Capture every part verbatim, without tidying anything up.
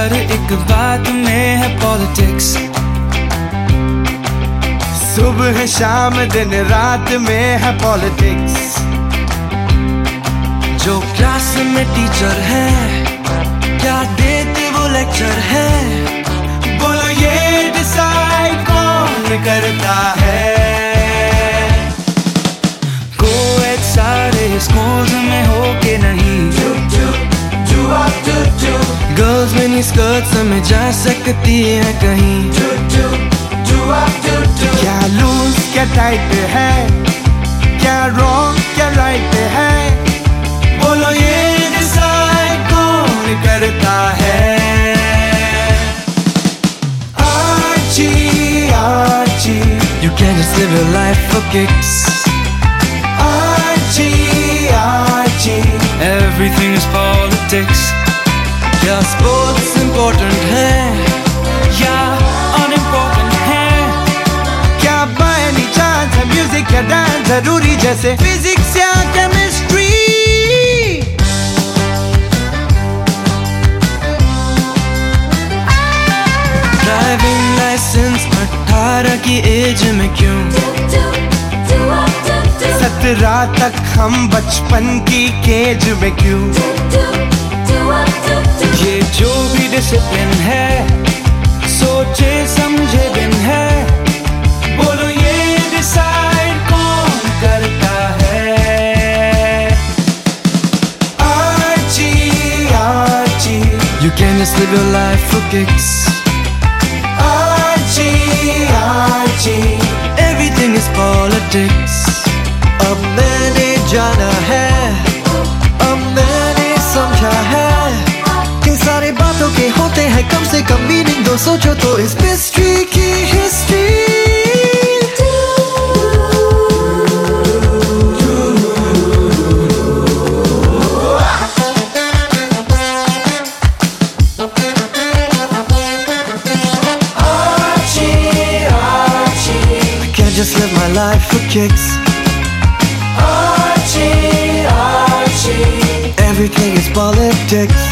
हर एक बात में है पॉलिटिक्स। सुबह शाम दिन रात में है पॉलिटिक्स। जो क्लास में टीचर है क्या देते वो लेक्चर है, बोलो ये डिसाइड कौन करता है। कोएड सारे स्कूल्स में हो के नहीं, गर्ल्स मिनी स्कर्ट्स में जा सकती है कहीं। क्या लूज क्या टाइट है, क्या रॉन्ग क्या राइट है, बोलो ये डिसाइड कौन करता है। Archie Archie You can't just live your life for kicks. Archie Archie Everything is politics. क्या स्पोर्ट्स इम्पोर्टेंट है या अनइम्पोर्टेंट है, क्या बाय एनी चांस है म्यूजिक या डांस जरूरी जैसे फिजिक्स या केमिस्ट्री। ड्राइविंग लाइसेंस अठारह की एज में क्यों, सत्रह तक हम बचपन की केज में क्यों। ये जो भी डिसिप्लिन है सोचे समझे दिन है, बोलो ये डिसाइड कौन करता है। Archie Archie You can't just live your life for kicks. Archie Archie Everything is politics. अब मैंने जाना है, अब मैंने समझा है कि सारे बातों के होते हैं कम से कम मीनिंग। दो सोचो तो इस मिस्ट्री की history. Just live my life for kicks. Archie, Archie Everything is politics.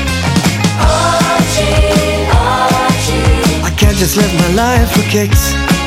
Archie, Archie I can't just live my life for kicks.